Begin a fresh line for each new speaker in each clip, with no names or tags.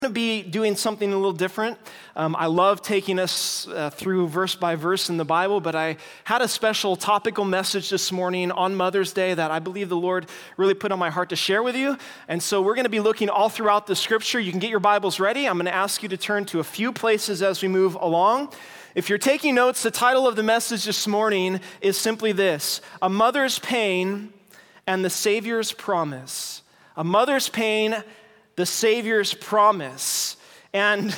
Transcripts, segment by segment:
To be doing something a little different. I love taking us through verse by verse in the Bible, but I had a special topical message this morning on Mother's Day that I believe the Lord really put on my heart to share with you. And so we're going to be looking all throughout the scripture. You can get your Bibles ready. I'm going to ask you to turn to a few places as we move along. If you're taking notes, the title of the message this morning is simply this: A Mother's Pain and the Savior's Promise. A mother's pain, the Savior's promise. And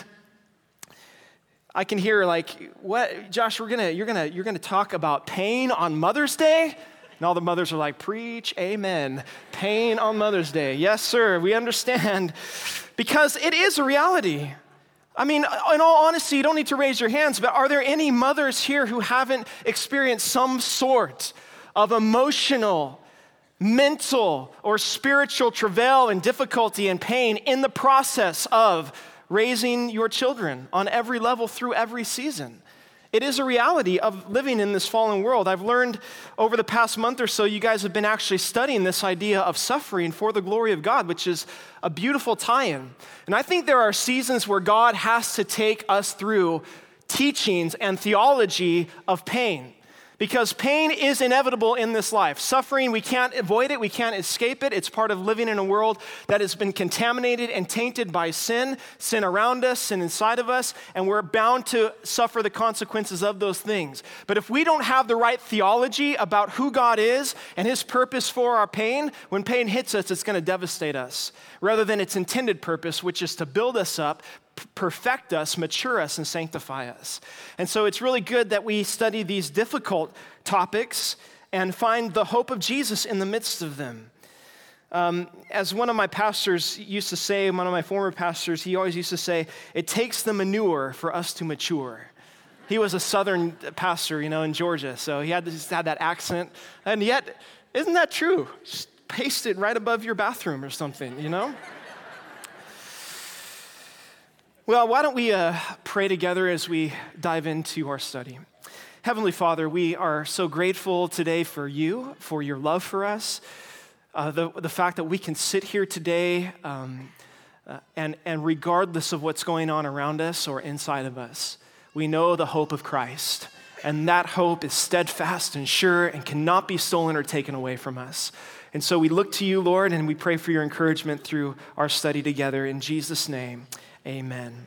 I can hear like, what, Josh, you're gonna talk about pain on Mother's Day? And all the mothers are like, preach, amen. Pain on Mother's Day. Yes, sir, we understand. Because it is a reality. I mean, in all honesty, you don't need to raise your hands, but are there any mothers here who haven't experienced some sort of emotional, mental or spiritual travail and difficulty and pain in the process of raising your children on every level through every season? It is a reality of living in this fallen world. I've learned over the past month or so, you guys have been actually studying this idea of suffering for the glory of God, which is a beautiful tie-in. And I think there are seasons where God has to take us through teachings and theology of pain. Because pain is inevitable in this life. Suffering, we can't avoid it, we can't escape it. It's part of living in a world that has been contaminated and tainted by sin around us, sin inside of us, and we're bound to suffer the consequences of those things. But if we don't have the right theology about who God is and his purpose for our pain, when pain hits us, it's going to devastate us, rather than its intended purpose, which is to build us up, perfect us, mature us, and sanctify us. And so it's really good that we study these difficult topics and find the hope of Jesus in the midst of them. As one of my pastors used to say, one of my former pastors, he always used to say, it takes the manure for us to mature. He was a southern pastor, in Georgia, so he had that accent. And yet, isn't that true? Just paste it right above your bathroom or something, Well, why don't we pray together as we dive into our study. Heavenly Father, we are so grateful today for you, for your love for us, the fact that we can sit here today and regardless of what's going on around us or inside of us, we know the hope of Christ. And that hope is steadfast and sure and cannot be stolen or taken away from us. And so we look to you, Lord, and we pray for your encouragement through our study together. In Jesus' name, amen.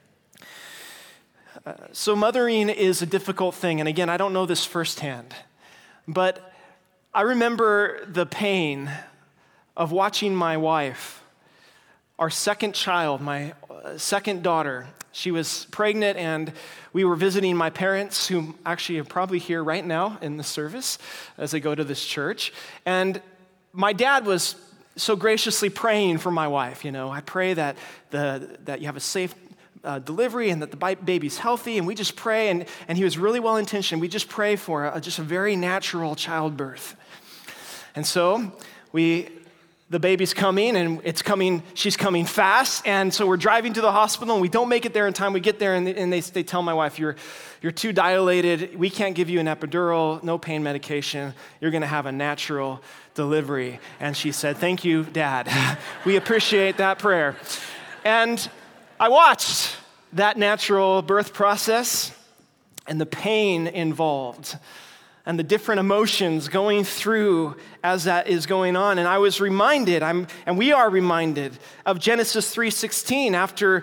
So mothering is a difficult thing. And again, I don't know this firsthand, but I remember the pain of watching my wife, our second child, my second daughter. She was pregnant and we were visiting my parents, who actually are probably here right now in the service as they go to this church. And my dad was so graciously praying for my wife. I pray that you have a safe delivery and that the baby's healthy, and we just pray, and he was really well-intentioned. We just pray for just a very natural childbirth. And so the baby's coming, and she's coming fast, and so we're driving to the hospital, and we don't make it there in time. We get there, and they tell my wife, you're too dilated, we can't give you an epidural, no pain medication, you're gonna have a natural delivery. And she said, thank you, Dad. We appreciate that prayer. And I watched that natural birth process and the pain involved and the different emotions going through as that is going on. And I was reminded, and we are reminded of Genesis 3:16. After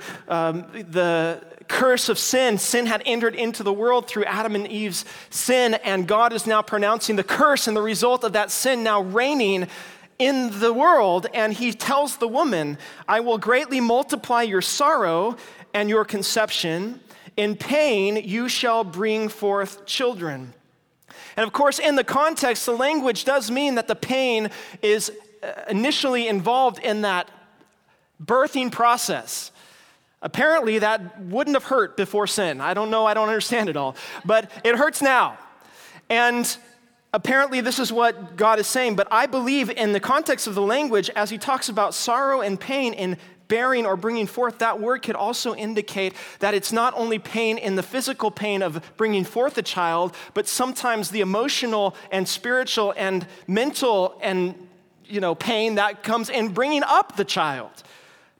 the curse of sin had entered into the world through Adam and Eve's sin, and God is now pronouncing the curse and the result of that sin now reigning in the world. And he tells the woman, I will greatly multiply your sorrow and your conception. In pain you shall bring forth children. And of course, in the context, the language does mean that the pain is initially involved in that birthing process. Apparently, that wouldn't have hurt before sin. I don't know, I don't understand it all, but it hurts now. And apparently, this is what God is saying, but I believe in the context of the language, as he talks about sorrow and pain in bearing or bringing forth, that word could also indicate that it's not only pain in the physical pain of bringing forth a child, but sometimes the emotional and spiritual and mental and pain that comes in bringing up the child.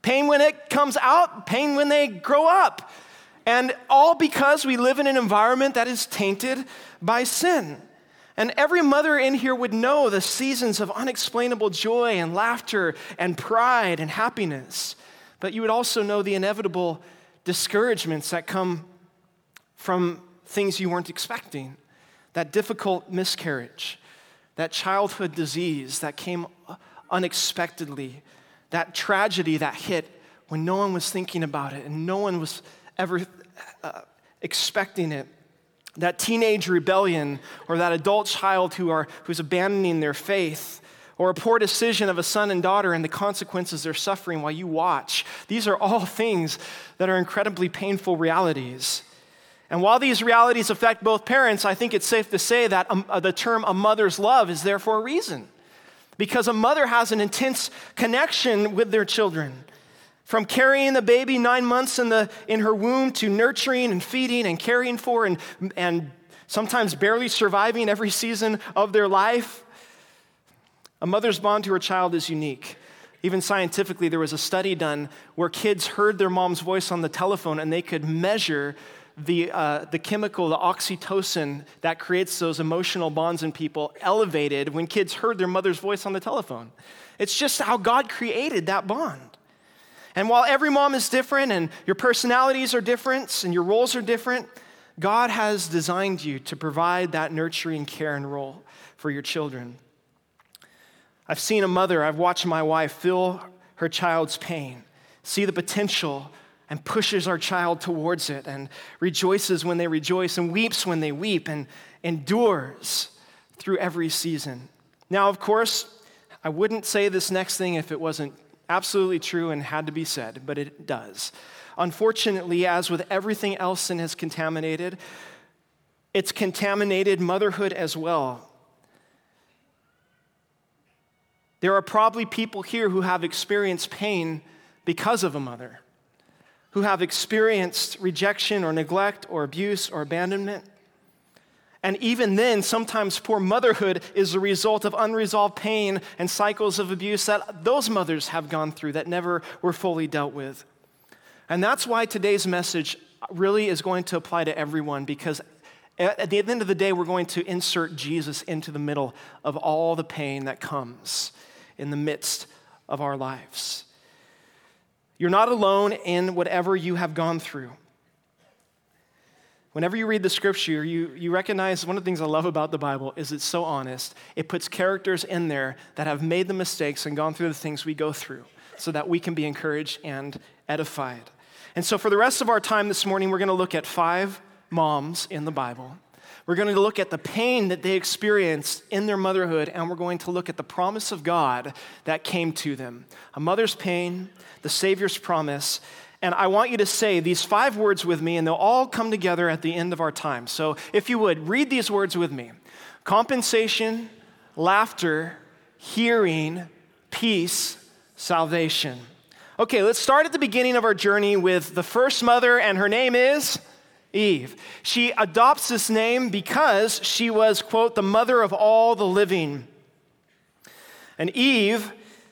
pain when it comes out, pain when they grow up. And all because we live in an environment that is tainted by sin. And every mother in here would know the seasons of unexplainable joy and laughter and pride and happiness. But you would also know the inevitable discouragements that come from things you weren't expecting. That difficult miscarriage, that childhood disease that came unexpectedly, that tragedy that hit when no one was thinking about it and no one was ever expecting it. That teenage rebellion, or that adult child who's abandoning their faith, or a poor decision of a son and daughter and the consequences they're suffering while you watch. These are all things that are incredibly painful realities. And while these realities affect both parents, I think it's safe to say that the term a mother's love is there for a reason. Because a mother has an intense connection with their children. From carrying the baby 9 months in her womb to nurturing and feeding and caring for and sometimes barely surviving every season of their life. A mother's bond to her child is unique. Even scientifically, there was a study done where kids heard their mom's voice on the telephone and they could measure the chemical, the oxytocin that creates those emotional bonds in people elevated when kids heard their mother's voice on the telephone. It's just how God created that bond. And while every mom is different and your personalities are different and your roles are different, God has designed you to provide that nurturing care and role for your children. I've seen a mother, I've watched my wife feel her child's pain, see the potential, and pushes our child towards it, and rejoices when they rejoice, and weeps when they weep, and endures through every season. Now, of course, I wouldn't say this next thing if it wasn't absolutely true and had to be said, but it does. Unfortunately, as with everything else sin has contaminated, it's contaminated motherhood as well. There are probably people here who have experienced pain because of a mother, who have experienced rejection or neglect or abuse or abandonment. And even then, sometimes poor motherhood is a result of unresolved pain and cycles of abuse that those mothers have gone through that never were fully dealt with. And that's why today's message really is going to apply to everyone, because at the end of the day, we're going to insert Jesus into the middle of all the pain that comes in the midst of our lives. You're not alone in whatever you have gone through. Whenever you read the scripture, you recognize one of the things I love about the Bible is it's so honest. It puts characters in there that have made the mistakes and gone through the things we go through so that we can be encouraged and edified. And so for the rest of our time this morning, we're going to look at 5 moms in the Bible. We're going to look at the pain that they experienced in their motherhood, and we're going to look at the promise of God that came to them. A mother's pain, the Savior's promise. And I want you to say these 5 words with me, and they'll all come together at the end of our time. So if you would, read these words with me. Compensation, laughter, hearing, peace, salvation. Okay, let's start at the beginning of our journey with the first mother, and her name is Eve. She adopts this name because she was, quote, the mother of all the living. And Eve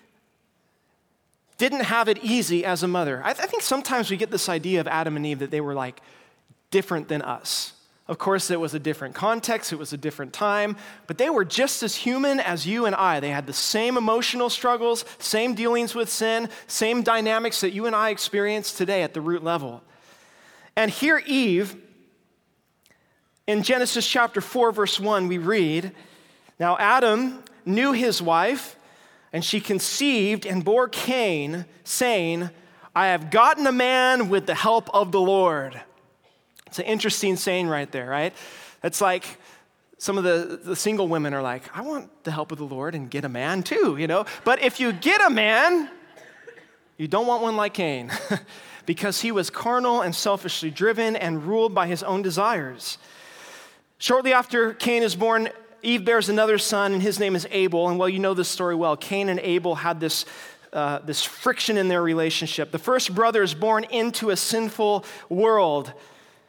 didn't have it easy as a mother. I think sometimes we get this idea of Adam and Eve that they were like different than us. Of course, it was a different context, it was a different time, but they were just as human as you and I. They had the same emotional struggles, same dealings with sin, same dynamics that you and I experience today at the root level. And here Eve, in Genesis chapter 4, verse 1, we read, "Now Adam knew his wife, and she conceived and bore Cain, saying, 'I have gotten a man with the help of the Lord.'" It's an interesting saying right there, right? It's like some of the single women are like, "I want the help of the Lord and get a man too, you know?" But if you get a man, you don't want one like Cain because he was carnal and selfishly driven and ruled by his own desires. Shortly after Cain is born, Eve bears another son, and his name is Abel. And well, you know this story well. Cain and Abel had this friction in their relationship. The first brother is born into a sinful world.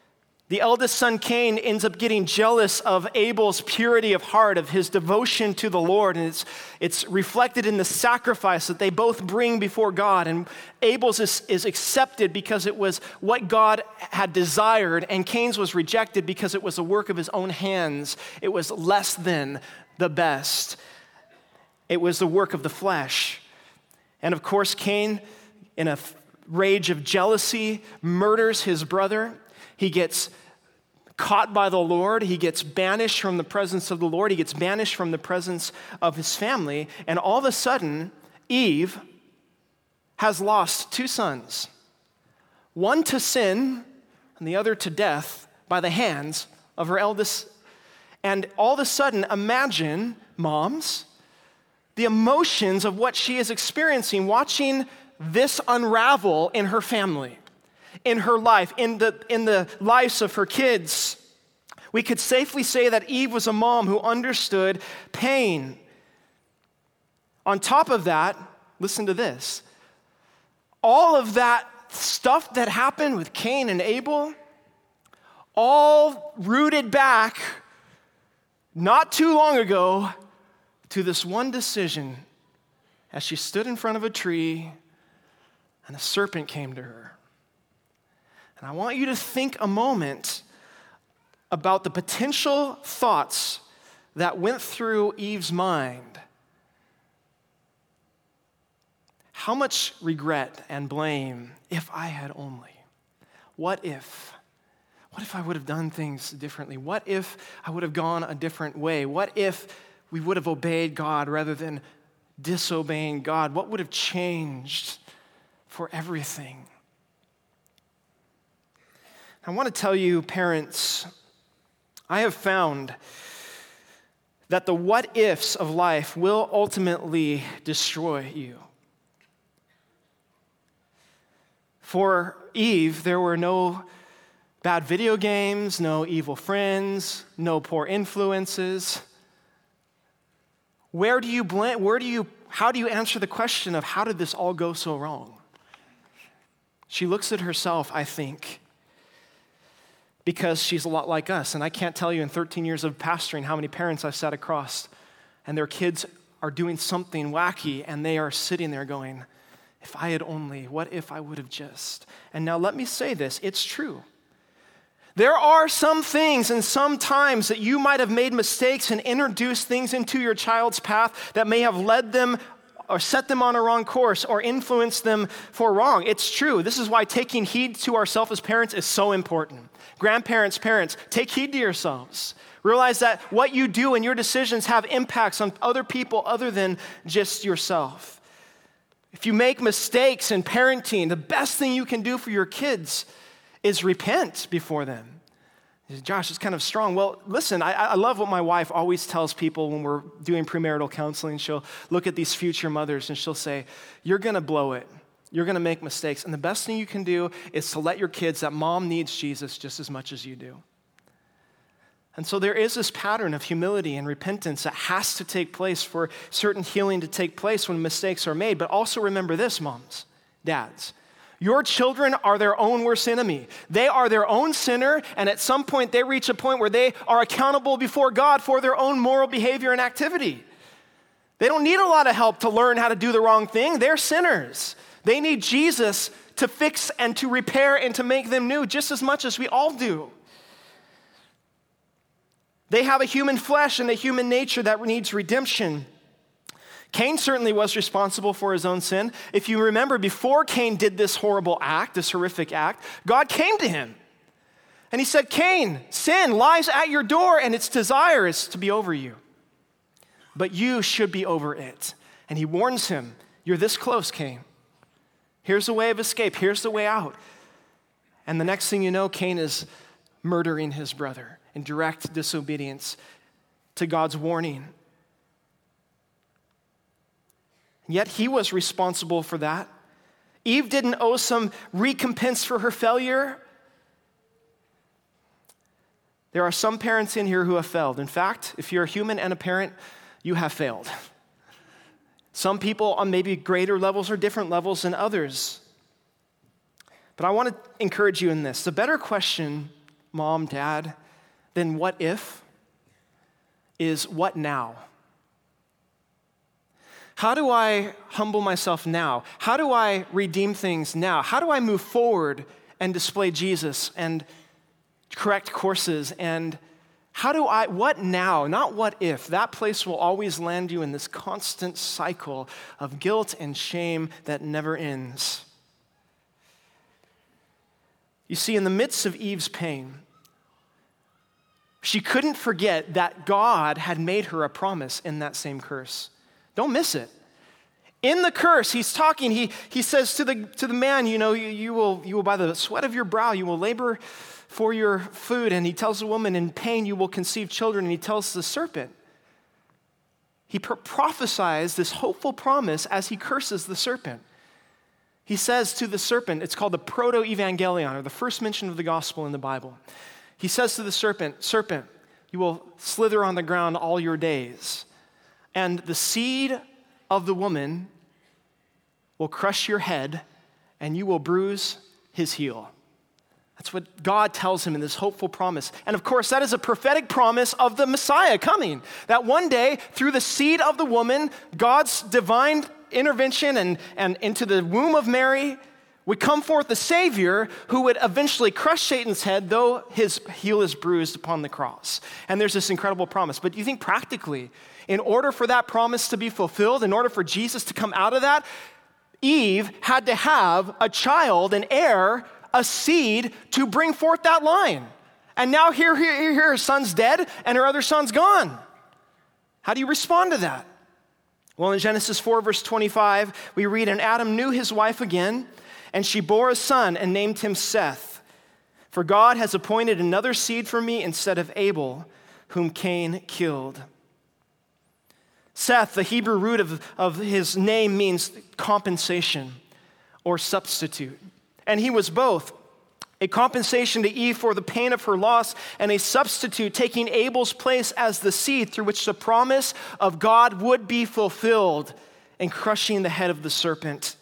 The eldest son, Cain, ends up getting jealous of Abel's purity of heart, of his devotion to the Lord, and it's reflected in the sacrifice that they both bring before God. And Abel's is accepted because it was what God had desired, and Cain's was rejected because it was a work of his own hands. It was less than the best. It was the work of the flesh. And of course, Cain, in a rage of jealousy, murders his brother. He gets caught by the Lord. He gets banished from the presence of the Lord. He gets banished from the presence of his family. And all of a sudden, Eve has lost two sons, one to sin and the other to death by the hands of her eldest. And all of a sudden, imagine, moms, the emotions of what she is experiencing, watching this unravel in her family, in her life, in the lives of her kids. We could safely say that Eve was a mom who understood pain. On top of that, listen to this. All of that stuff that happened with Cain and Abel, all rooted back not too long ago to this one decision as she stood in front of a tree and a serpent came to her. And I want you to think a moment about the potential thoughts that went through Eve's mind. How much regret and blame, if I had only. What if? What if I would have done things differently? What if I would have gone a different way? What if we would have obeyed God rather than disobeying God? What would have changed for everything? I want to tell you, parents, I have found that the what-ifs of life will ultimately destroy you. For Eve, there were no bad video games, no evil friends, no poor influences. How do you answer the question of how did this all go so wrong? She looks at herself, I think, because she's a lot like us. And I can't tell you in 13 years of pastoring how many parents I've sat across and their kids are doing something wacky and they are sitting there going, if I had only, what if I would have just? And now let me say this, it's true. There are some things and some times that you might have made mistakes and introduced things into your child's path that may have led them or set them on a wrong course or influenced them for wrong. It's true. This is why taking heed to ourselves as parents is so important. Grandparents, parents, take heed to yourselves. Realize that what you do and your decisions have impacts on other people other than just yourself. If you make mistakes in parenting, the best thing you can do for your kids is repent before them. Josh, it's kind of strong. Well, listen, I love what my wife always tells people when we're doing premarital counseling. She'll look at these future mothers and she'll say, you're going to blow it. You're going to make mistakes. And the best thing you can do is to let your kids that mom needs Jesus just as much as you do. And so there is this pattern of humility and repentance that has to take place for certain healing to take place when mistakes are made. But also remember this, moms, dads. Your children are their own worst enemy. They are their own sinner, and at some point they reach a point where they are accountable before God for their own moral behavior and activity. They don't need a lot of help to learn how to do the wrong thing. They're sinners. They need Jesus to fix and to repair and to make them new just as much as we all do. They have a human flesh and a human nature that needs redemption. Cain certainly was responsible for his own sin. If you remember, before Cain did this horrible act, this horrific act, God came to him. And he said, Cain, sin lies at your door and its desire is to be over you. But you should be over it. And he warns him, you're this close, Cain. Here's the way of escape. Here's the way out. And the next thing you know, Cain is murdering his brother in direct disobedience to God's warning. Yet he was responsible for that. Eve didn't owe some recompense for her failure. There are some parents in here who have failed. In fact, if you're a human and a parent, you have failed. Some people on maybe greater levels or different levels than others. But I want to encourage you in this. The better question, mom, dad, then what if is what now? How do I humble myself now? How do I redeem things now? How do I move forward and display Jesus and correct courses? And what now? Not what if. That place will always land you in this constant cycle of guilt and shame that never ends. You see, in the midst of Eve's pain, she couldn't forget that God had made her a promise in that same curse. Don't miss it. In the curse, he's talking, he says to the man, you will by the sweat of your brow, you will labor for your food. And he tells the woman, in pain you will conceive children. And he tells the serpent, he prophesies this hopeful promise as he curses the serpent. He says to the serpent, it's called the proto-evangelion, or the first mention of the gospel in the Bible. He says to the serpent, you will slither on the ground all your days. And the seed of the woman will crush your head, and you will bruise his heel. That's what God tells him in this hopeful promise. And of course, that is a prophetic promise of the Messiah coming. That one day, through the seed of the woman, God's divine intervention and into the womb of Mary would come forth the Savior who would eventually crush Satan's head, though his heel is bruised upon the cross. And there's this incredible promise. But you think practically, in order for that promise to be fulfilled, in order for Jesus to come out of that, Eve had to have a child, an heir, a seed to bring forth that line. And now here her son's dead and her other son's gone. How do you respond to that? Well, in Genesis 4, verse 25, we read, and Adam knew his wife again, and she bore a son and named him Seth. For God has appointed another seed for me instead of Abel, whom Cain killed. Seth, the Hebrew root of his name, means compensation or substitute. And he was both a compensation to Eve for the pain of her loss and a substitute, taking Abel's place as the seed through which the promise of God would be fulfilled and crushing the head of the serpent.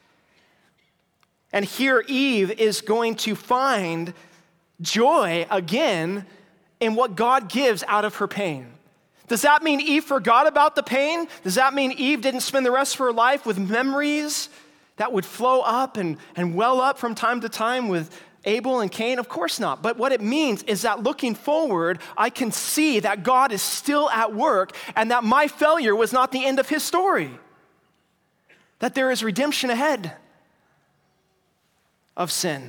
And here Eve is going to find joy again in what God gives out of her pain. Does that mean Eve forgot about the pain? Does that mean Eve didn't spend the rest of her life with memories that would flow up and well up from time to time with Abel and Cain? Of course not. But what it means is that looking forward, I can see that God is still at work and that my failure was not the end of his story. That there is redemption ahead of sin.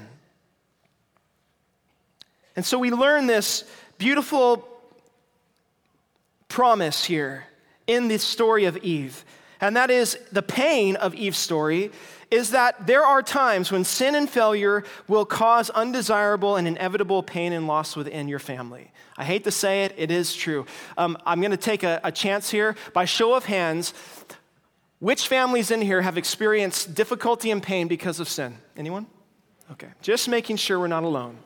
And so we learn this beautiful promise here in the story of Eve. And that is the pain of Eve's story is that there are times when sin and failure will cause undesirable and inevitable pain and loss within your family. I hate to say it, it is true. I'm going to take a chance here. By show of hands, which families in here have experienced difficulty and pain because of sin? Anyone? Okay, just making sure we're not alone.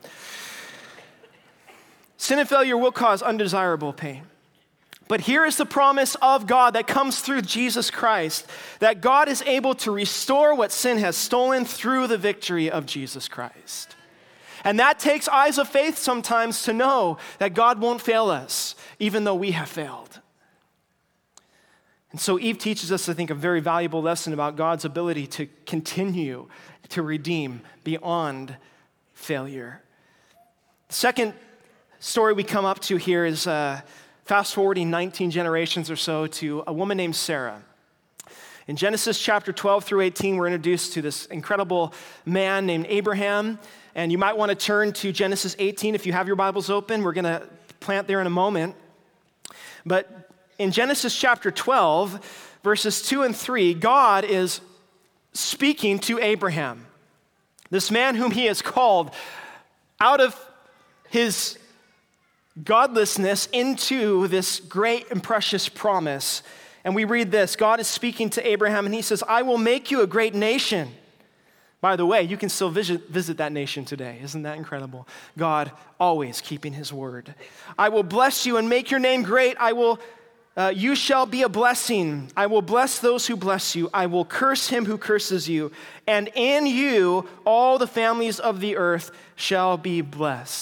Sin and failure will cause undesirable pain. But here is the promise of God that comes through Jesus Christ, that God is able to restore what sin has stolen through the victory of Jesus Christ. And that takes eyes of faith sometimes to know that God won't fail us, even though we have failed. And so Eve teaches us, I think, a very valuable lesson about God's ability to continue to redeem beyond failure. The second story we come up to here is fast forwarding 19 generations or so to a woman named Sarah. In Genesis chapter 12 through 18, we're introduced to this incredible man named Abraham. And you might want to turn to Genesis 18 if you have your Bibles open. We're going to plant there in a moment. But in Genesis chapter 12, verses 2 and 3, God is speaking to Abraham, this man whom he has called out of his godlessness into this great and precious promise. And we read this, God is speaking to Abraham and he says, I will make you a great nation. By the way, you can still visit that nation today. Isn't that incredible? God always keeping his word. I will bless you and make your name great. You shall be a blessing. I will bless those who bless you. I will curse him who curses you. And in you, all the families of the earth shall be blessed.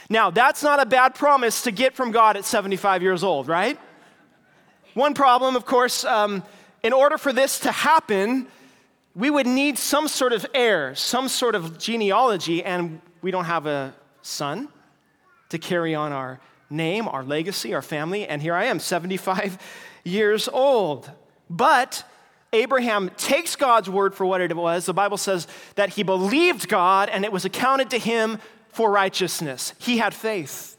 Now, that's not a bad promise to get from God at 75 years old, right? One problem, of course, in order for this to happen, we would need some sort of heir, some sort of genealogy, and we don't have a son to carry on our name, our legacy, our family, and here I am, 75 years old. But Abraham takes God's word for what it was. The Bible says that he believed God and it was accounted to him for righteousness. He had faith.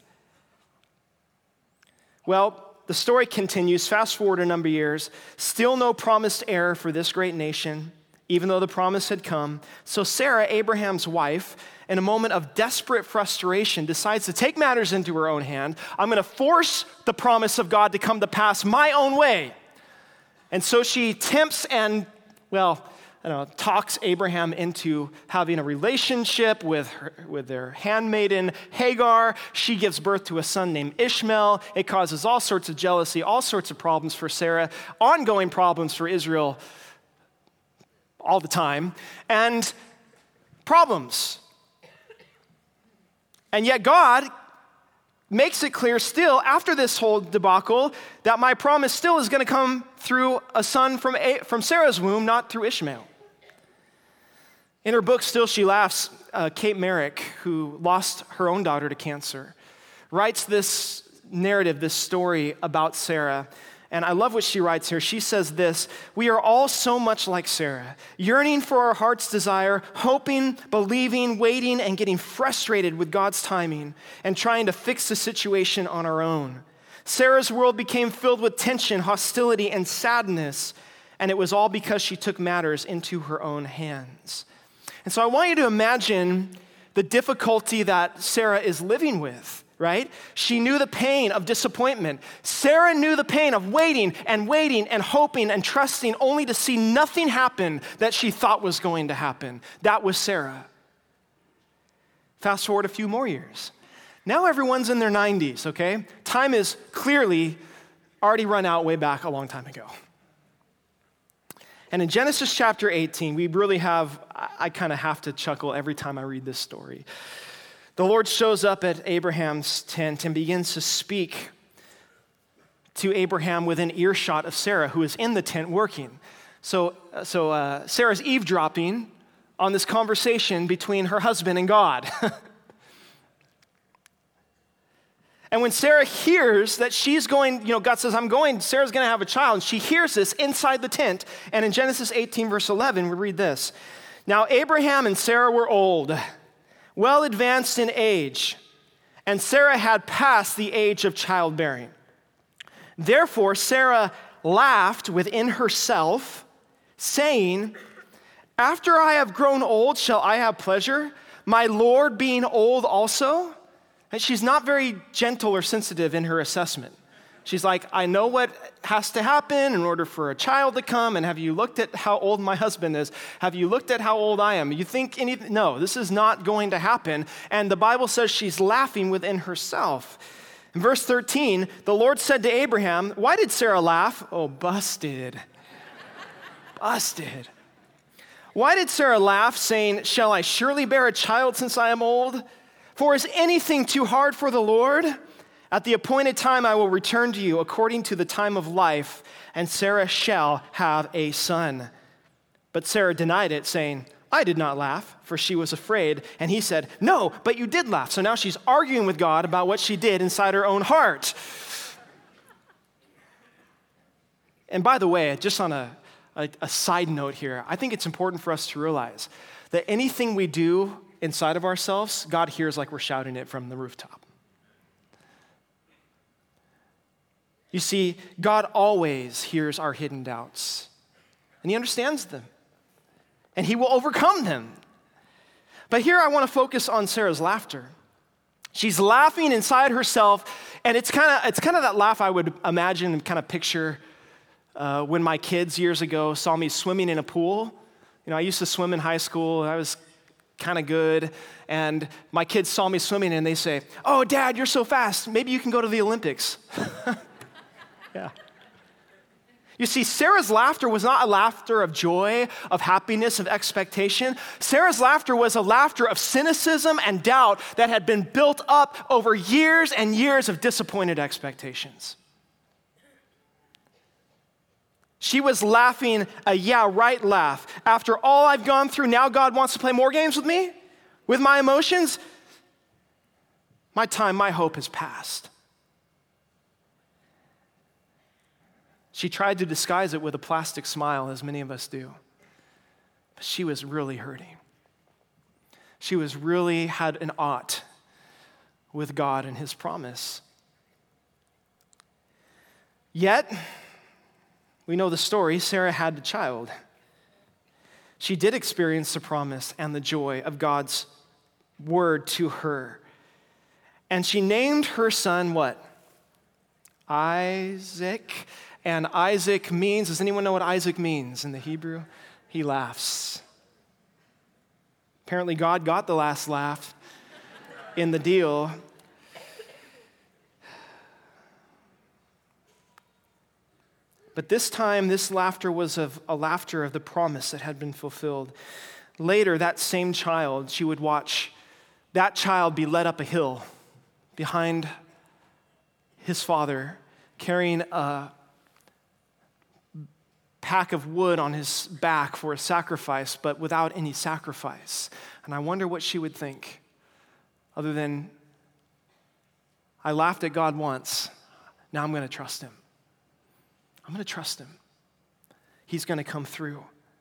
Well, the story continues. Fast forward a number of years. Still no promised heir for this great nation, even though the promise had come. So Sarah, Abraham's wife, in a moment of desperate frustration, decides to take matters into her own hand. I'm going to force the promise of God to come to pass my own way. And so she tempts and, talks Abraham into having a relationship with their handmaiden Hagar. She gives birth to a son named Ishmael. It causes all sorts of jealousy, all sorts of problems for Sarah, ongoing problems for Israel all the time, and problems. And yet God makes it clear still, after this whole debacle, that my promise still is going to come through a son from Sarah's womb, not through Ishmael. In her book, still she laughs, Kate Merrick, who lost her own daughter to cancer, writes this narrative, this story about Sarah. And I love what she writes here. She says this: we are all so much like Sarah, yearning for our heart's desire, hoping, believing, waiting, and getting frustrated with God's timing and trying to fix the situation on our own. Sarah's world became filled with tension, hostility, and sadness, and it was all because she took matters into her own hands. And so I want you to imagine the difficulty that Sarah is living with. Right? She knew the pain of disappointment. Sarah knew the pain of waiting and hoping and trusting only to see nothing happen that she thought was going to happen. That was Sarah. Fast forward a few more years. Now everyone's in their 90s, okay? Time is clearly already run out way back a long time ago. And in Genesis chapter 18, we really I kind of have to chuckle every time I read this story. The Lord shows up at Abraham's tent and begins to speak to Abraham within earshot of Sarah, who is in the tent working. So Sarah's eavesdropping on this conversation between her husband and God. And when Sarah hears that she's going, God says, Sarah's going to have a child, and she hears this inside the tent. And in Genesis 18, verse 11, we read this: now Abraham and Sarah were old, well advanced in age, and Sarah had passed the age of childbearing. Therefore, Sarah laughed within herself, saying, after I have grown old, shall I have pleasure, my Lord being old also? And she's not very gentle or sensitive in her assessment. She's like, I know what has to happen in order for a child to come, and have you looked at how old my husband is? Have you looked at how old I am? You think anything? No, this is not going to happen. And the Bible says she's laughing within herself. In verse 13, the Lord said to Abraham, why did Sarah laugh? Oh, busted. Busted. Why did Sarah laugh, saying, shall I surely bear a child since I am old? For is anything too hard for the Lord? At the appointed time I will return to you according to the time of life, and Sarah shall have a son. But Sarah denied it, saying, I did not laugh, for she was afraid. And he said, no, but you did laugh. So now she's arguing with God about what she did inside her own heart. And by the way, just on a side note here, I think it's important for us to realize that anything we do inside of ourselves, God hears like we're shouting it from the rooftop. You see, God always hears our hidden doubts, and he understands them, and he will overcome them. But here I want to focus on Sarah's laughter. She's laughing inside herself, and it's kind of that laugh I would imagine and kind of picture when my kids years ago saw me swimming in a pool. I used to swim in high school. I was kind of good, and my kids saw me swimming, and they say, oh, Dad, you're so fast. Maybe you can go to the Olympics. Yeah. You see, Sarah's laughter was not a laughter of joy, of happiness, of expectation. Sarah's laughter was a laughter of cynicism and doubt that had been built up over years and years of disappointed expectations. She was laughing a yeah, right laugh. After all I've gone through, now God wants to play more games with me? With my emotions? My time, my hope has passed. She tried to disguise it with a plastic smile, as many of us do. But she was really hurting. She was really had an ought with God and his promise. Yet, we know the story, Sarah had a child. She did experience the promise and the joy of God's word to her. And she named her son what? Isaac. And Isaac means, does anyone know what Isaac means in the Hebrew? He laughs. Apparently God got the last laugh in the deal. But this time, this laughter was of a laughter of the promise that had been fulfilled. Later, that same child, she would watch that child be led up a hill behind his father, carrying a pack of wood on his back for a sacrifice, but without any sacrifice. And I wonder what she would think, other than, I laughed at God once, now I'm going to trust him. I'm going to trust him. He's going to come through.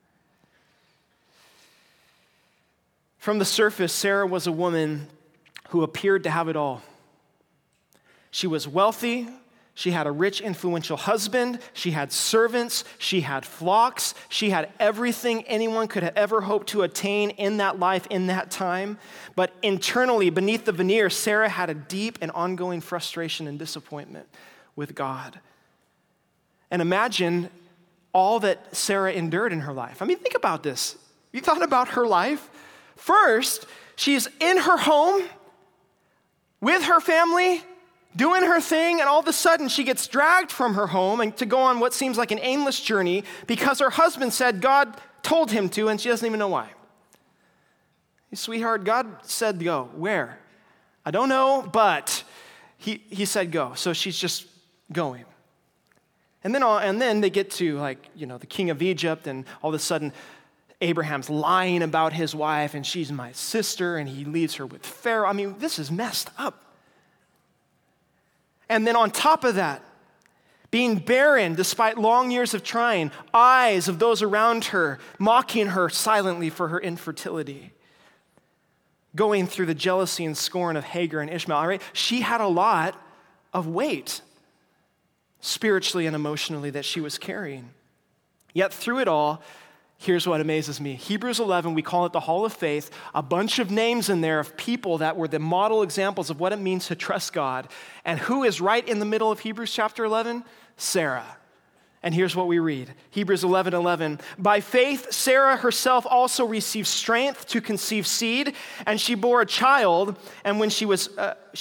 From the surface, Sarah was a woman who appeared to have it all. She was wealthy. She had a rich, influential husband. She had servants. She had flocks. She had everything anyone could have ever hoped to attain in that life, in that time. But internally, beneath the veneer, Sarah had a deep and ongoing frustration and disappointment with God. And imagine all that Sarah endured in her life. I mean, think about this. You thought about her life? First, she's in her home with her family, doing her thing, and all of a sudden she gets dragged from her home and to go on what seems like an aimless journey because her husband said God told him to, and she doesn't even know why. Hey, sweetheart, God said go. Where? I don't know, but he said go. So she's just going. And then they get to the king of Egypt, and all of a sudden Abraham's lying about his wife, and she's my sister, and he leaves her with Pharaoh. I mean, this is messed up. And then on top of that, being barren despite long years of trying, eyes of those around her mocking her silently for her infertility, going through the jealousy and scorn of Hagar and Ishmael. All right? She had a lot of weight, spiritually and emotionally, that she was carrying. Yet through it all, here's what amazes me. Hebrews 11, we call it the Hall of Faith, a bunch of names in there of people that were the model examples of what it means to trust God. And who is right in the middle of Hebrews chapter 11? Sarah. And here's what we read. Hebrews 11:11. By faith, Sarah herself also received strength to conceive seed, and she bore a child, and when she was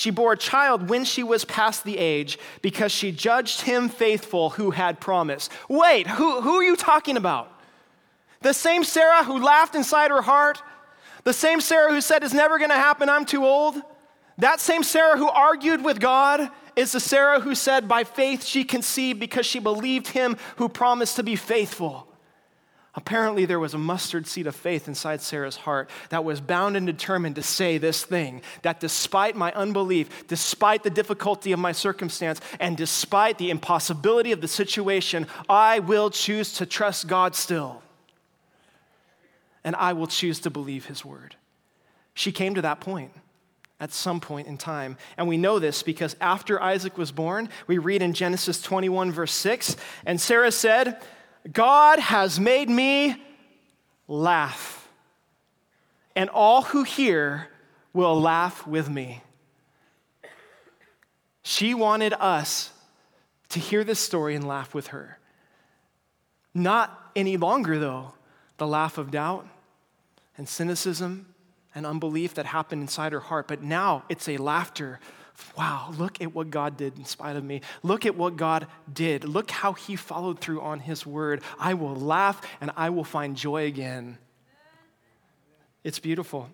past the age, because she judged him faithful who had promised. Wait, who are you talking about? The same Sarah who laughed inside her heart? The same Sarah who said, it's never going to happen, I'm too old? That same Sarah who argued with God is the Sarah who said, by faith she conceived because she believed him who promised to be faithful. Apparently there was a mustard seed of faith inside Sarah's heart that was bound and determined to say this thing, that despite my unbelief, despite the difficulty of my circumstance, and despite the impossibility of the situation, I will choose to trust God still. And I will choose to believe his word. She came to that point at some point in time. And we know this because after Isaac was born, we read in Genesis 21, verse 6, and Sarah said, God has made me laugh, and all who hear will laugh with me. She wanted us to hear this story and laugh with her. Not any longer, though, the laugh of doubt and cynicism and unbelief that happened inside her heart, but now it's a laughter Wow, look at what God did in spite of me. Look at what God did. Look how he followed through on his word. I will laugh and I will find joy again. It's beautiful.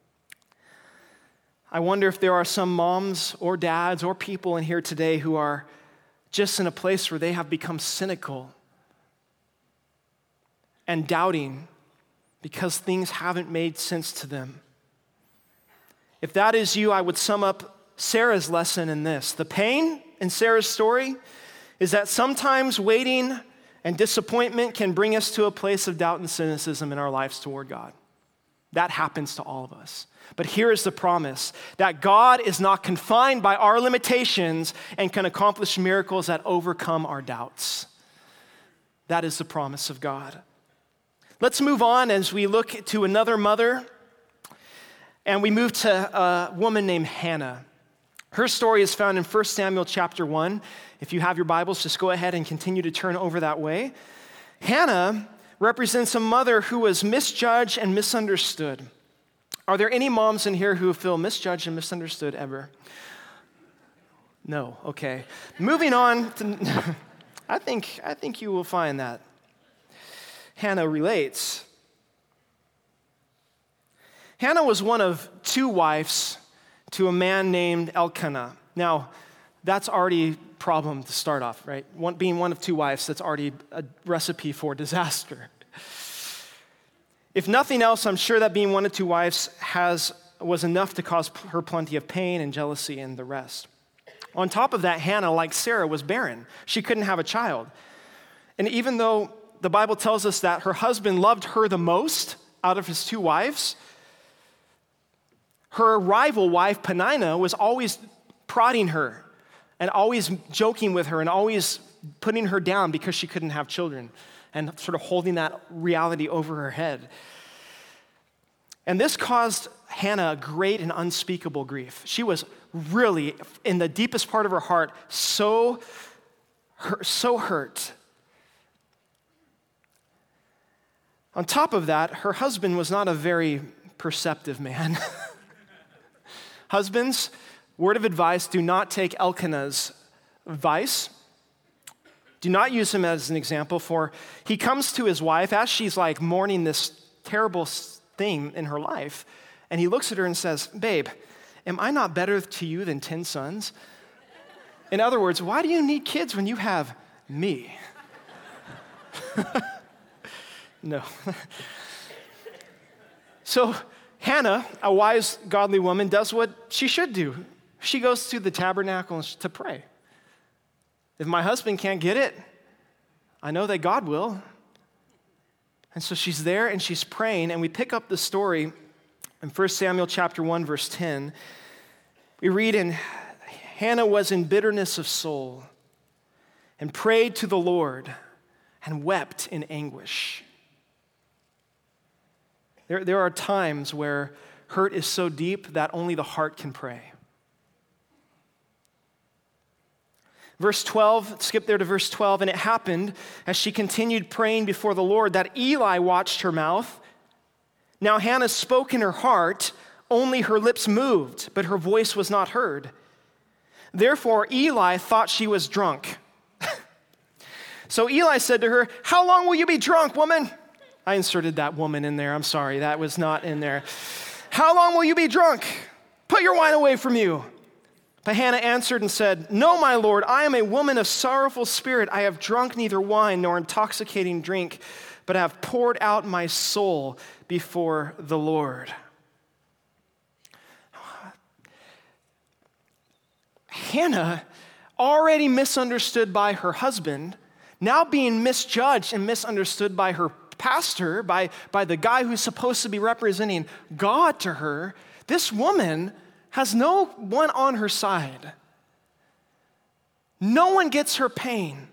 I wonder if there are some moms or dads or people in here today who are just in a place where they have become cynical and doubting because things haven't made sense to them. If that is you, I would sum up Sarah's lesson in this. The pain in Sarah's story is that sometimes waiting and disappointment can bring us to a place of doubt and cynicism in our lives toward God. That happens to all of us. But here is the promise that God is not confined by our limitations and can accomplish miracles that overcome our doubts. That is the promise of God. Let's move on as we look to another mother, and we move to a woman named Hannah. Her story is found in 1 Samuel chapter 1. If you have your Bibles, just go ahead and continue to turn over that way. Hannah represents a mother who was misjudged and misunderstood. Are there any moms in here who feel misjudged and misunderstood ever? No, okay. Moving on, I think you will find that Hannah relates. Hannah was one of two wives to a man named Elkanah. Now, that's already a problem to start off, right? Being one of two wives, that's already a recipe for disaster. If nothing else, I'm sure that being one of two wives was enough to cause her plenty of pain and jealousy and the rest. On top of that, Hannah, like Sarah, was barren. She couldn't have a child. And even though the Bible tells us that her husband loved her the most out of his two wives, her rival wife, Peninnah, was always prodding her and always joking with her and always putting her down because she couldn't have children and sort of holding that reality over her head. And this caused Hannah great and unspeakable grief. She was really, in the deepest part of her heart, so hurt. On top of that, her husband was not a very perceptive man. Husbands, word of advice, do not take Elkanah's advice. Do not use him as an example, for he comes to his wife as she's like mourning this terrible thing in her life, and he looks at her and says, "Babe, am I not better to you than 10 sons? In other words, why do you need kids when you have me?" No. So Hannah, a wise, godly woman, does what she should do. She goes to the tabernacle to pray. If my husband can't get it, I know that God will. And so she's there and she's praying, and we pick up the story in 1 Samuel chapter 1, verse 10. We read, "And Hannah was in bitterness of soul and prayed to the Lord and wept in anguish." There are times where hurt is so deep that only the heart can pray. Verse 12, skip there to verse 12. "And it happened, as she continued praying before the Lord, that Eli watched her mouth. Now Hannah spoke in her heart, only her lips moved, but her voice was not heard. Therefore Eli thought she was drunk. So Eli said to her, 'How long will you be drunk, woman?'" I inserted that woman in there. I'm sorry, that was not in there. "How long will you be drunk? Put your wine away from you." But Hannah answered and said, "No, my Lord, I am a woman of sorrowful spirit. I have drunk neither wine nor intoxicating drink, but have poured out my soul before the Lord." Hannah, already misunderstood by her husband, now being misjudged and misunderstood by her pastor, by the guy who's supposed to be representing God to her, this woman has no one on her side. No one gets her pain.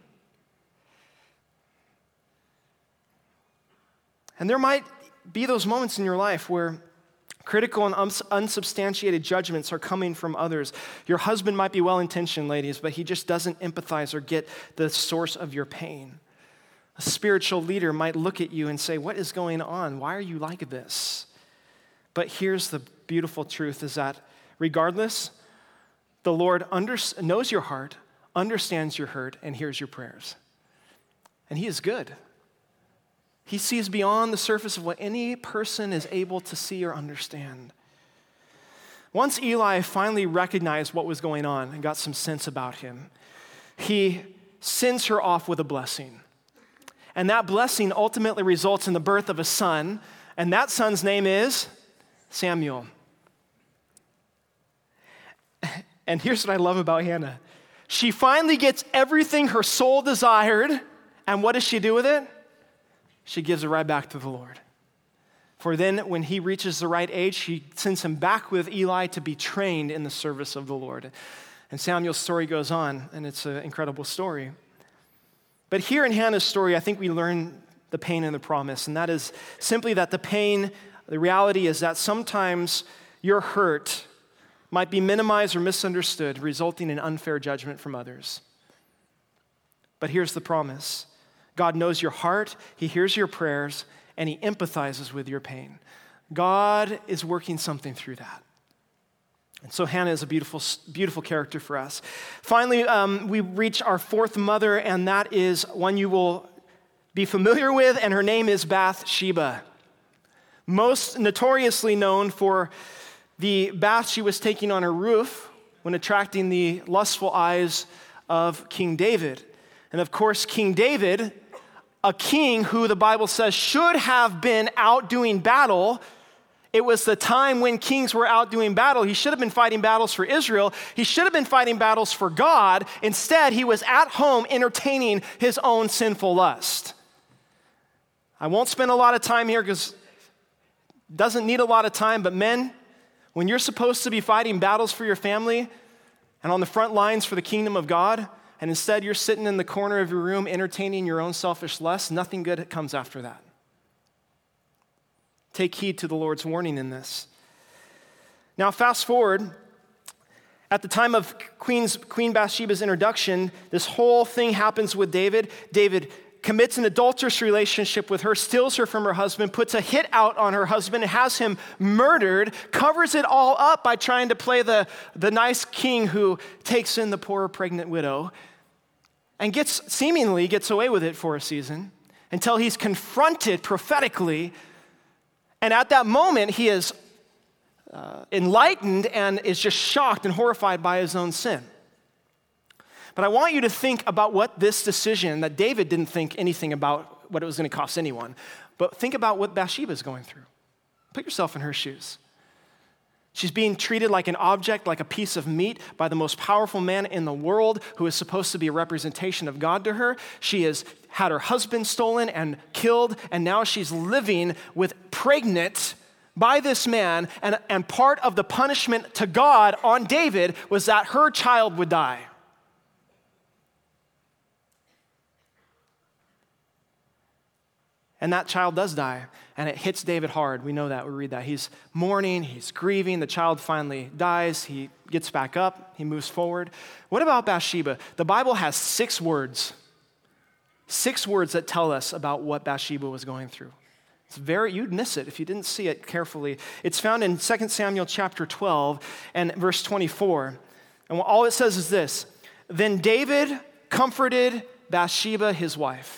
And there might be those moments in your life where critical and unsubstantiated judgments are coming from others. Your husband might be well-intentioned, ladies, but he just doesn't empathize or get the source of your pain. A spiritual leader might look at you and say, "What is going on? Why are you like this?" But here's the beautiful truth is that regardless, the Lord knows your heart, understands your hurt, and hears your prayers. And he is good. He sees beyond the surface of what any person is able to see or understand. Once Eli finally recognized what was going on and got some sense about him, he sends her off with a blessing. And that blessing ultimately results in the birth of a son, and that son's name is Samuel. And here's what I love about Hannah. She finally gets everything her soul desired, and what does she do with it? She gives it right back to the Lord. For then, when he reaches the right age, she sends him back with Eli to be trained in the service of the Lord. And Samuel's story goes on, and it's an incredible story. But here in Hannah's story, I think we learn the pain and the promise, and that is simply that the reality is that sometimes your hurt might be minimized or misunderstood, resulting in unfair judgment from others. But here's the promise. God knows your heart, he hears your prayers, and he empathizes with your pain. God is working something through that. And so Hannah is a beautiful, beautiful character for us. Finally, we reach our fourth mother, and that is one you will be familiar with, and her name is Bathsheba. Most notoriously known for the bath she was taking on her roof when attracting the lustful eyes of King David. And of course, King David, a king who the Bible says should have been out doing battle. It was the time when kings were out doing battle. He should have been fighting battles for Israel. He should have been fighting battles for God. Instead, he was at home entertaining his own sinful lust. I won't spend a lot of time here because it doesn't need a lot of time, but men, when you're supposed to be fighting battles for your family and on the front lines for the kingdom of God, and instead you're sitting in the corner of your room entertaining your own selfish lust, nothing good comes after that. Take heed to the Lord's warning in this. Now, fast forward. At the time of Queen Bathsheba's introduction, this whole thing happens with David. David commits an adulterous relationship with her, steals her from her husband, puts a hit out on her husband, has him murdered, covers it all up by trying to play the nice king who takes in the poor pregnant widow, and seemingly gets away with it for a season until he's confronted prophetically. And at that moment, he is enlightened and is just shocked and horrified by his own sin. But I want you to think about what this decision, that David didn't think anything about what it was going to cost anyone, but think about what Bathsheba is going through. Put yourself in her shoes. She's being treated like an object, like a piece of meat by the most powerful man in the world who is supposed to be a representation of God to her. She has had her husband stolen and killed, and now she's living pregnant by this man, and part of the punishment to God on David was that her child would die. And that child does die, and it hits David hard. We know that, we read that. He's mourning, he's grieving, the child finally dies, he gets back up, he moves forward. What about Bathsheba? The Bible has 6 words. 6 words that tell us about what Bathsheba was going through. You'd miss it if you didn't see it carefully. It's found in 2 Samuel chapter 12 and verse 24. And all it says is this: Then David comforted Bathsheba, his wife.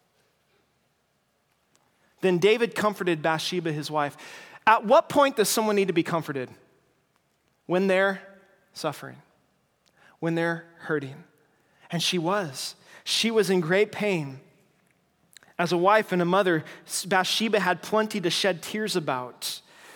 Then David comforted Bathsheba, his wife. At what point does someone need to be comforted? When they're suffering, when they're hurting. And she was. She was in great pain. As a wife and a mother, Bathsheba had plenty to shed tears about.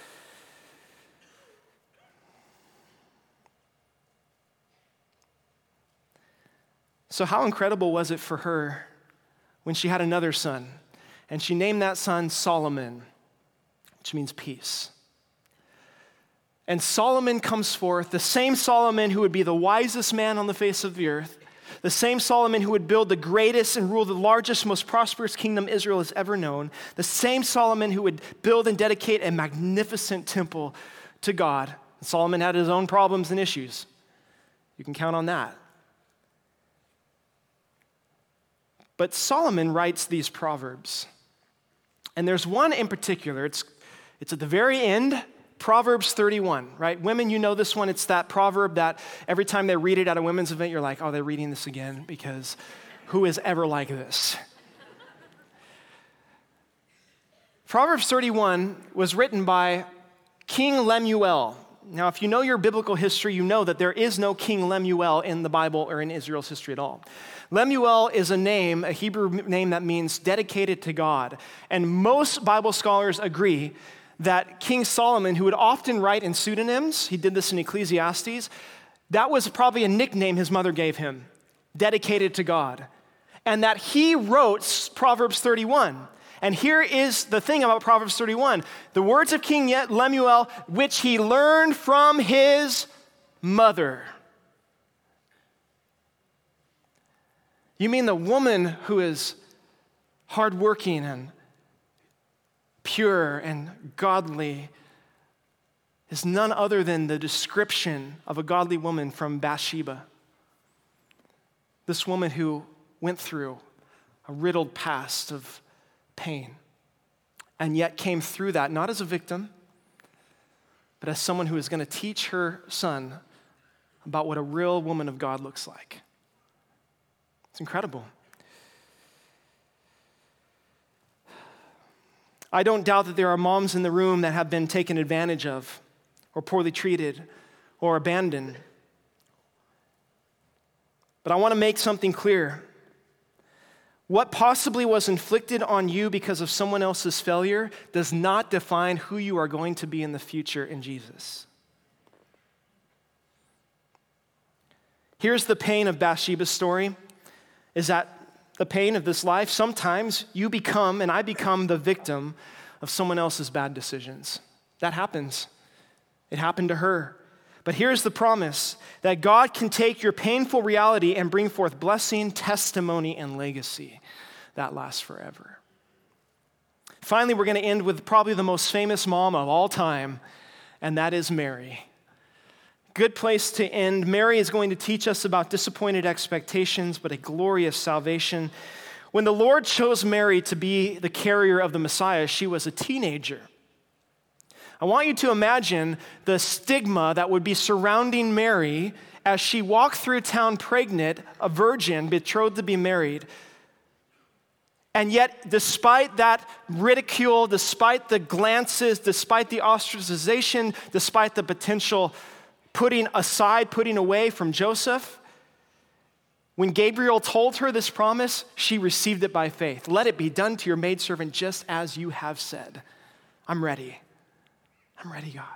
So how incredible was it for her when she had another son? And she named that son Solomon, which means peace. And Solomon comes forth, the same Solomon who would be the wisest man on the face of the earth, the same Solomon who would build the greatest and rule the largest, most prosperous kingdom Israel has ever known, the same Solomon who would build and dedicate a magnificent temple to God. And Solomon had his own problems and issues. You can count on that. But Solomon writes these proverbs. And there's one in particular, it's at the very end, Proverbs 31, right? Women, you know this one. It's that proverb that every time they read it at a women's event, you're like, oh, they're reading this again, because who is ever like this? Proverbs 31 was written by King Lemuel. Now, if you know your biblical history, you know that there is no King Lemuel in the Bible or in Israel's history at all. Lemuel is a name, a Hebrew name that means dedicated to God. And most Bible scholars agree that King Solomon, who would often write in pseudonyms, he did this in Ecclesiastes, that was probably a nickname his mother gave him, dedicated to God. And that he wrote Proverbs 31. And here is the thing about Proverbs 31. The words of King Lemuel, which he learned from his mother. You mean the woman who is hardworking and pure and godly is none other than the description of a godly woman from Bathsheba. This woman who went through a riddled past of pain and yet came through that not as a victim, but as someone who is going to teach her son about what a real woman of God looks like. It's incredible. I don't doubt that there are moms in the room that have been taken advantage of or poorly treated or abandoned. But I want to make something clear. What possibly was inflicted on you because of someone else's failure does not define who you are going to be in the future in Jesus. Here's the pain of Bathsheba's story, is that the pain of this life, sometimes you become, and I become, the victim of someone else's bad decisions. That happens. It happened to her. But here's the promise, that God can take your painful reality and bring forth blessing, testimony, and legacy that lasts forever. Finally, we're going to end with probably the most famous mom of all time, and that is Mary. Good place to end. Mary is going to teach us about disappointed expectations, but a glorious salvation. When the Lord chose Mary to be the carrier of the Messiah, she was a teenager. I want you to imagine the stigma that would be surrounding Mary as she walked through town pregnant, a virgin, betrothed to be married. And yet, despite that ridicule, despite the glances, despite the ostracization, despite the potential putting away from Joseph, when Gabriel told her this promise, she received it by faith. Let it be done to your maidservant just as you have said. I'm ready. I'm ready, God.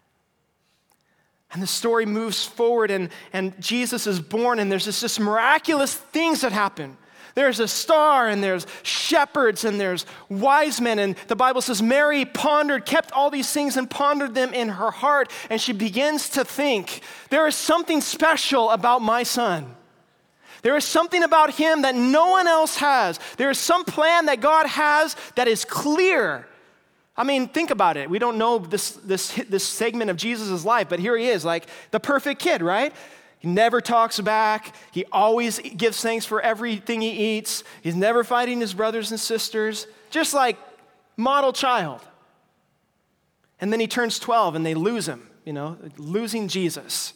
And the story moves forward, and Jesus is born, and there's this miraculous things that happen. There's a star, and there's shepherds, and there's wise men, and the Bible says Mary kept all these things and pondered them in her heart, and she begins to think, there is something special about my son. There is something about him that no one else has. There is some plan that God has that is clear. I mean, think about it. We don't know this segment of Jesus' life, but here he is, like the perfect kid, right? He never talks back. He always gives thanks for everything he eats. He's never fighting his brothers and sisters, just like model child. And then he turns 12 and they lose him, losing Jesus.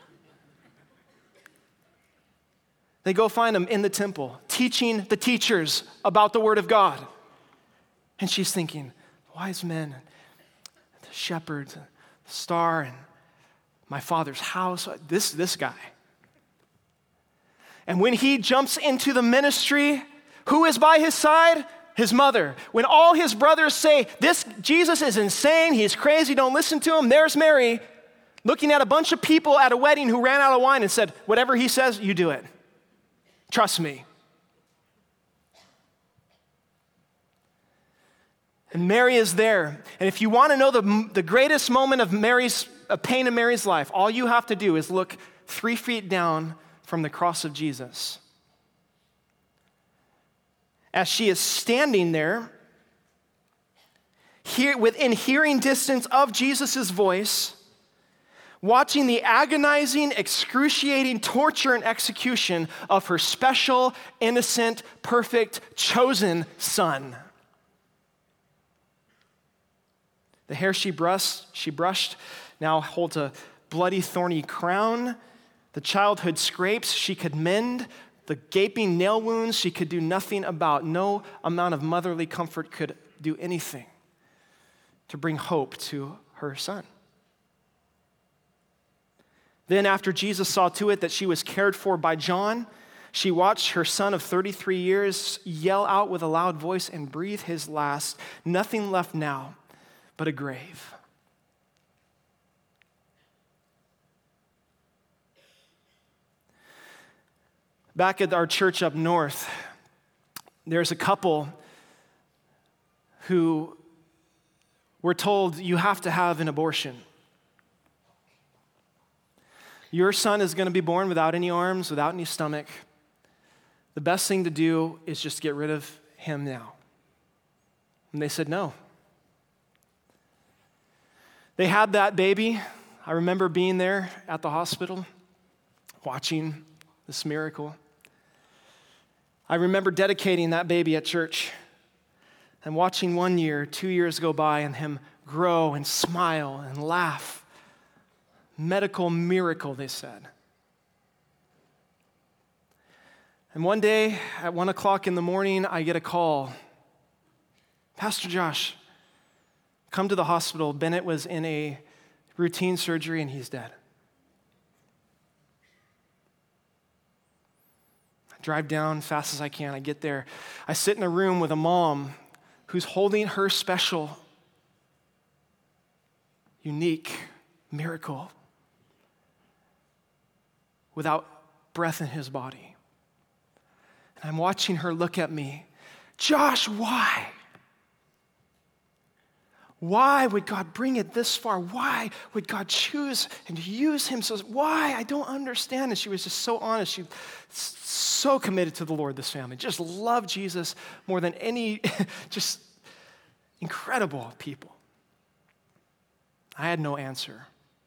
They go find him in the temple, teaching the teachers about the word of God. And she's thinking, wise men, the shepherds, the star, and my father's house, this guy. And when he jumps into the ministry, who is by his side? His mother. When all his brothers say, this Jesus is insane, he's crazy, don't listen to him, there's Mary looking at a bunch of people at a wedding who ran out of wine and said, whatever he says, you do it. Trust me. And Mary is there. And if you want to know the greatest moment of pain in Mary's life, all you have to do is look 3 feet down from the cross of Jesus. As she is standing there, within hearing distance of Jesus' voice, watching the agonizing, excruciating torture and execution of her special, innocent, perfect, chosen son. The hair she brushed now holds a bloody, thorny crown. The childhood scrapes she could mend. The gaping nail wounds she could do nothing about. No amount of motherly comfort could do anything to bring hope to her son. Then after Jesus saw to it that she was cared for by John, she watched her son of 33 years yell out with a loud voice and breathe his last. Nothing left now but a grave. Back at our church up north, there's a couple who were told, you have to have an abortion. Your son is going to be born without any arms, without any stomach. The best thing to do is just get rid of him now. And they said no. They had that baby. I remember being there at the hospital, watching this miracle. I remember dedicating that baby at church and watching 1 year, 2 years go by and him grow and smile and laugh. Medical miracle, they said. And one day at 1 o'clock in the morning, I get a call. Pastor Josh, come to the hospital. Bennett was in a routine surgery and he's dead. I drive down fast as I can. I get there. I sit in a room with a mom who's holding her special, unique miracle without breath in his body. And I'm watching her look at me. Josh, why? Why would God bring it this far? Why would God choose and use him? So why? I don't understand. And she was just so honest. She so committed to the Lord, this family. Just loved Jesus more than any, just incredible people. I had no answer.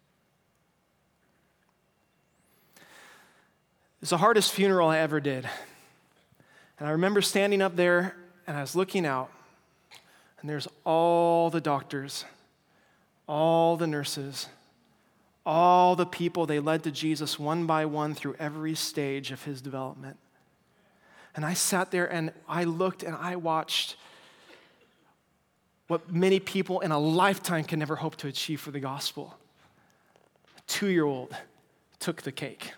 It's the hardest funeral I ever did. And I remember standing up there and I was looking out, and there's all the doctors, all the nurses, all the people they led to Jesus one by one through every stage of his development. And I sat there and I looked and I watched what many people in a lifetime can never hope to achieve for the gospel. A 2-year-old took the cake.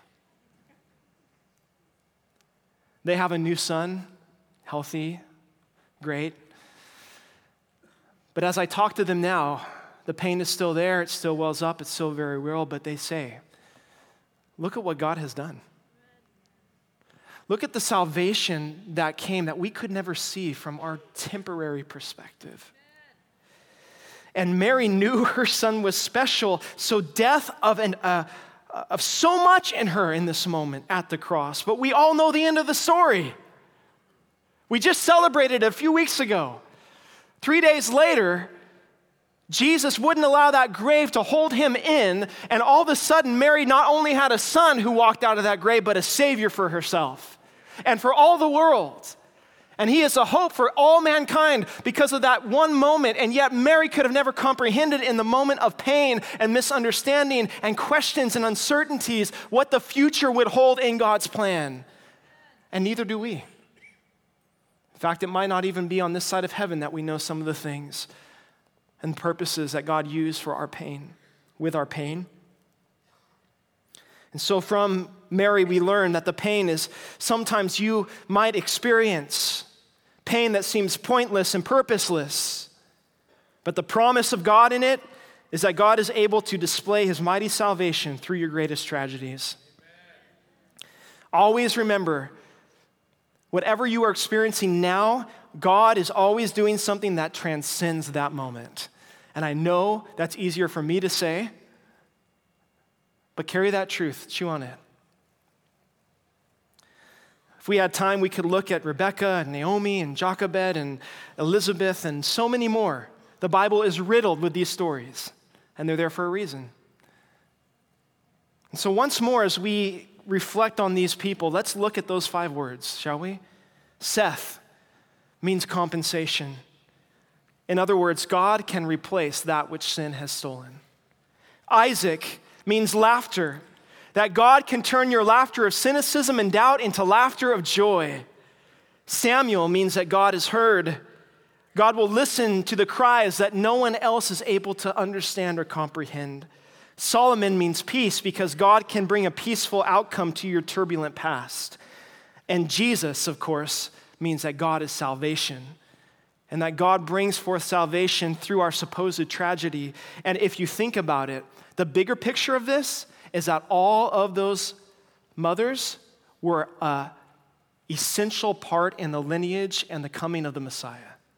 They have a new son, healthy, great. But as I talk to them now, the pain is still there, it still wells up, it's still very real, but they say, look at what God has done. Look at the salvation that came that we could never see from our temporary perspective. And Mary knew her son was special, so death of so much in her in this moment at the cross. But we all know the end of the story. We just celebrated a few weeks ago. 3 days later, Jesus wouldn't allow that grave to hold him in, and all of a sudden, Mary not only had a son who walked out of that grave, but a Savior for herself and for all the world. And he is a hope for all mankind because of that one moment, and yet Mary could have never comprehended in the moment of pain and misunderstanding and questions and uncertainties what the future would hold in God's plan. And neither do we. In fact, it might not even be on this side of heaven that we know some of the things and purposes that God used for our pain, with our pain. And so from Mary, we learn that the pain is sometimes you might experience pain that seems pointless and purposeless. But the promise of God in it is that God is able to display his mighty salvation through your greatest tragedies. Amen. Always remember, whatever you are experiencing now, God is always doing something that transcends that moment. And I know that's easier for me to say, but carry that truth, chew on it. If we had time, we could look at Rebecca and Naomi and Jochebed and Elizabeth and so many more. The Bible is riddled with these stories, and they're there for a reason. And so once more, as we reflect on these people, let's look at those 5 words, shall we? Seth means compensation. In other words, God can replace that which sin has stolen. Isaac means laughter, that God can turn your laughter of cynicism and doubt into laughter of joy. Samuel means that God is heard. God will listen to the cries that no one else is able to understand or comprehend. Solomon means peace because God can bring a peaceful outcome to your turbulent past. And Jesus, of course, means that God is salvation and that God brings forth salvation through our supposed tragedy. And if you think about it, the bigger picture of this is that all of those mothers were an essential part in the lineage and the coming of the Messiah.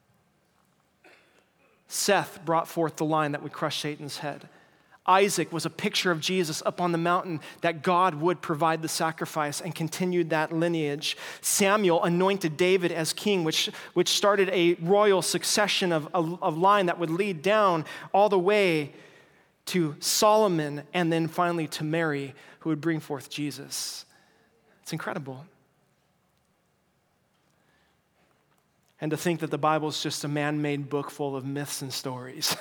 Seth brought forth the line that would crush Satan's head. Isaac was a picture of Jesus up on the mountain, that God would provide the sacrifice and continued that lineage. Samuel anointed David as king, which started a royal succession of line that would lead down all the way to Solomon and then finally to Mary, who would bring forth Jesus. It's incredible. And to think that the Bible is just a man-made book full of myths and stories.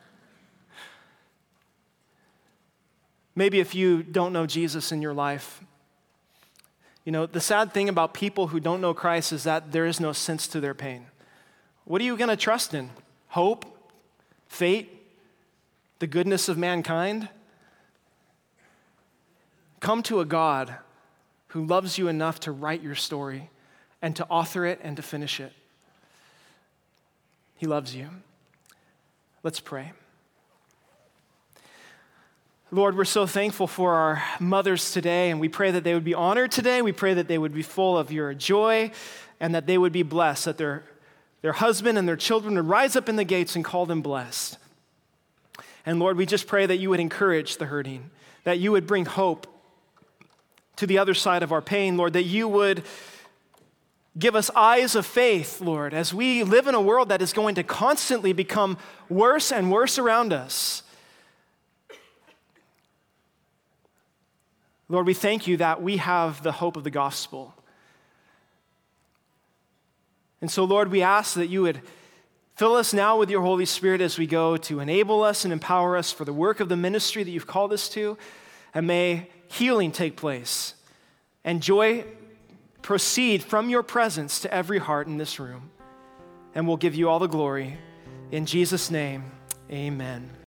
Maybe if you don't know Jesus in your life, the sad thing about people who don't know Christ is that there is no sense to their pain. What are you going to trust in? Hope? Fate? The goodness of mankind? Come to a God who loves you enough to write your story and to author it and to finish it. He loves you. Let's pray. Lord, we're so thankful for our mothers today, and we pray that they would be honored today. We pray that they would be full of your joy and that they would be blessed, that their husband and their children would rise up in the gates and call them blessed. And Lord, we just pray that you would encourage the hurting, that you would bring hope to the other side of our pain, Lord, that you would give us eyes of faith, Lord, as we live in a world that is going to constantly become worse and worse around us. Lord, we thank you that we have the hope of the gospel. And so, Lord, we ask that you would fill us now with your Holy Spirit as we go to enable us and empower us for the work of the ministry that you've called us to, and may healing take place and joy proceed from your presence to every heart in this room. And we'll give you all the glory. In Jesus' name, amen.